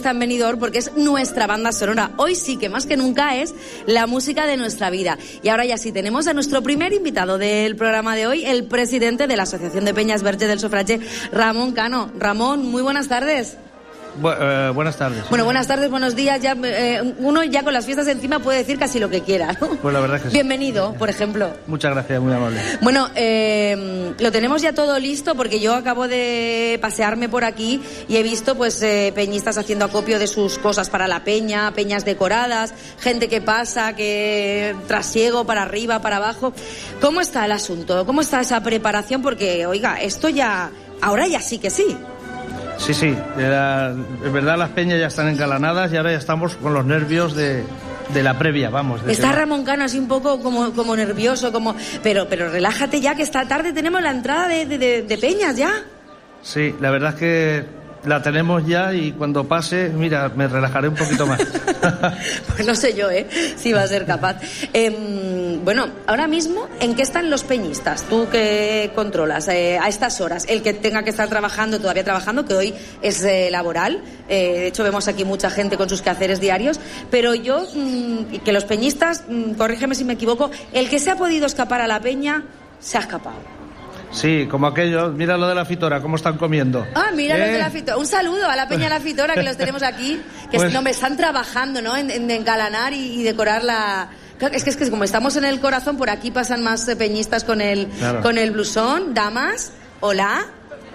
está en Benidorm porque es nuestra banda sonora. Hoy sí que más que nunca es la música de nuestra vida. Y ahora ya sí tenemos a nuestro primer invitado del programa de hoy, el presidente de la Asociación de Peñas Verge del Sofrache, Ramón Cano. Ramón, muy buenas tardes. Buenas tardes. Bueno, buenas tardes, buenos días. Ya, uno ya con las fiestas encima puede decir casi lo que quiera, ¿no? Pues la verdad es que sí. Bienvenido, por ejemplo. Muchas gracias, muy amable. Bueno, lo tenemos ya todo listo porque yo acabo de pasearme por aquí y he visto pues peñistas haciendo acopio de sus cosas para la peña, peñas decoradas, gente que pasa, que trasiego para arriba, para abajo. ¿Cómo está el asunto? ¿Cómo está esa preparación? Porque, oiga, esto ya, ahora ya sí que sí. Sí, es verdad, las peñas ya están engalanadas y ahora ya estamos con los nervios de la previa, vamos. Está Ramón Cano así un poco como nervioso, pero relájate ya, que esta tarde tenemos la entrada de peñas ya. Sí, la verdad es que la tenemos ya y cuando pase, mira, me relajaré un poquito más. Pues no sé yo, si va a ser capaz. Bueno, ahora mismo, ¿en qué están los peñistas? Tú que controlas a estas horas, el que tenga que estar todavía trabajando, que hoy es laboral. De hecho, vemos aquí mucha gente con sus quehaceres diarios. Pero yo, que los peñistas, corrígeme si me equivoco, el que se ha podido escapar a la peña, se ha escapado. Sí, como aquellos, mira lo de la Fitora, cómo están comiendo. Ah, mira lo de la Fitora. Un saludo a la Peña La Fitora, que los tenemos aquí, que pues, no, me están trabajando, ¿no? En engalanar y decorar la... Es que como estamos en el corazón, por aquí pasan más peñistas con el blusón. Damas, hola.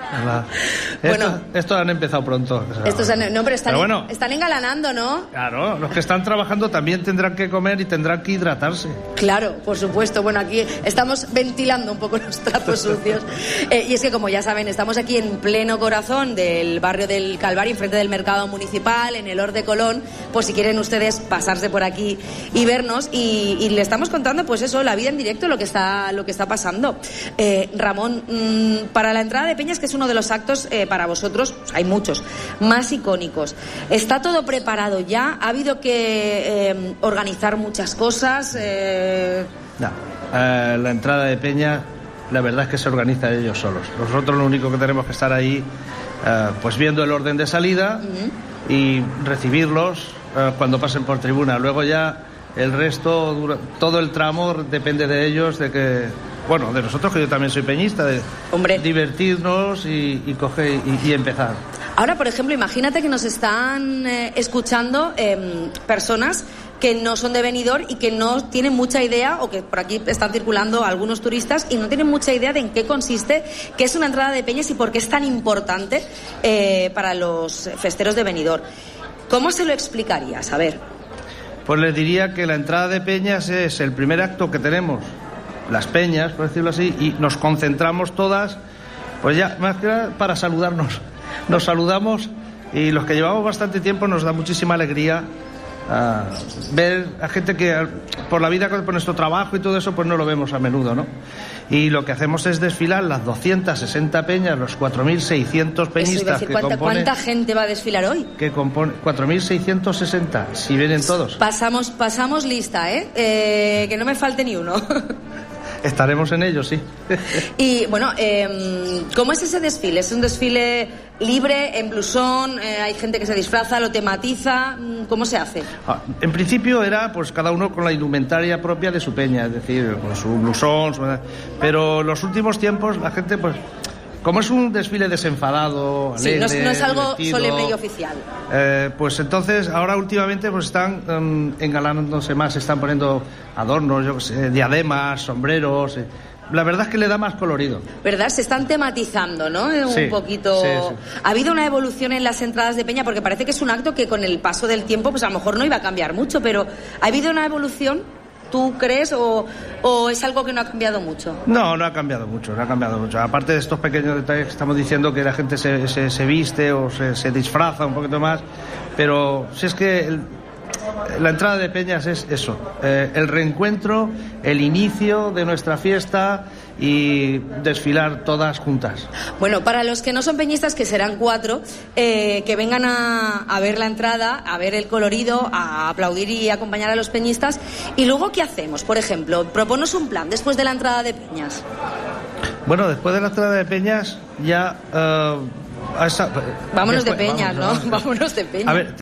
Bueno, estos han empezado pronto. Están engalanando, ¿no? Claro, los que están trabajando también tendrán que comer y tendrán que hidratarse. Claro, por supuesto. Bueno, aquí estamos ventilando un poco los trapos sucios. Y es que, como ya saben, estamos aquí en pleno corazón del barrio del Calvario, enfrente del mercado municipal, en el Hort de Colón, por si quieren ustedes pasarse por aquí y vernos. Y le estamos contando, pues eso, la vida en directo, lo que está pasando. Ramón, para la entrada de peñas, que es uno de los actos para vosotros, hay muchos, más icónicos. ¿Está todo preparado ya? ¿Ha habido que organizar muchas cosas? La entrada de peña, la verdad es que se organiza ellos solos. Nosotros lo único que tenemos que estar ahí, pues viendo el orden de salida y recibirlos cuando pasen por tribuna. Luego ya el resto, todo el tramo depende de ellos, de nosotros, que yo también soy peñista, de divertirnos y empezar. Ahora, por ejemplo, imagínate que nos están escuchando personas que no son de Benidorm y que no tienen mucha idea, o que por aquí están circulando algunos turistas y no tienen mucha idea de en qué consiste, qué es una entrada de peñas y por qué es tan importante para los festeros de Benidorm. ¿Cómo se lo explicarías? A ver. Pues les diría que la entrada de peñas es el primer acto que tenemos, las peñas, por decirlo así, y nos concentramos todas, pues ya, más que nada, para saludarnos. Nos saludamos y los que llevamos bastante tiempo nos da muchísima alegría ver a gente que por la vida, por nuestro trabajo y todo eso, pues no lo vemos a menudo, ¿no? Y lo que hacemos es desfilar las 260 peñas, los 4.600 peñistas que componen... ¿Cuánta gente va a desfilar hoy? Que compone 4.660, si vienen todos. Pasamos lista, que no me falte ni uno. Estaremos en ello, sí. Y bueno, ¿cómo es ese desfile? ¿Es un desfile libre, en blusón? ¿Hay gente que se disfraza, lo tematiza? ¿Cómo se hace? En principio era pues cada uno con la indumentaria propia de su peña, es decir, con su blusón, pero en los últimos tiempos la gente, pues, como es un desfile desenfadado, alegre, sí, no es algo divertido, solemne y oficial. Pues entonces, ahora últimamente pues están engalanándose más, están poniendo adornos, yo qué sé, diademas, sombreros. La verdad es que le da más colorido. ¿Verdad? Se están tematizando, ¿no? Sí, un poquito. Sí. ¿Ha habido una evolución en las entradas de peña? Porque parece que es un acto que con el paso del tiempo, pues a lo mejor no iba a cambiar mucho, pero ¿ha habido una evolución? ¿Tú crees o es algo que no ha cambiado mucho? No ha cambiado mucho, Aparte de estos pequeños detalles que estamos diciendo, que la gente se viste o se disfraza un poquito más, pero si es que la entrada de peñas es eso, el reencuentro, el inicio de nuestra fiesta y desfilar todas juntas. Bueno, para los que no son peñistas, que serán 4, que vengan a ver la entrada, a ver el colorido, a aplaudir y acompañar a los peñistas. Y luego, ¿qué hacemos? Por ejemplo, proponos un plan después de la entrada de peñas. Bueno, después de la entrada de peñas ya... Vámonos de peñas, ¿no? Vámonos de peñas. A ver,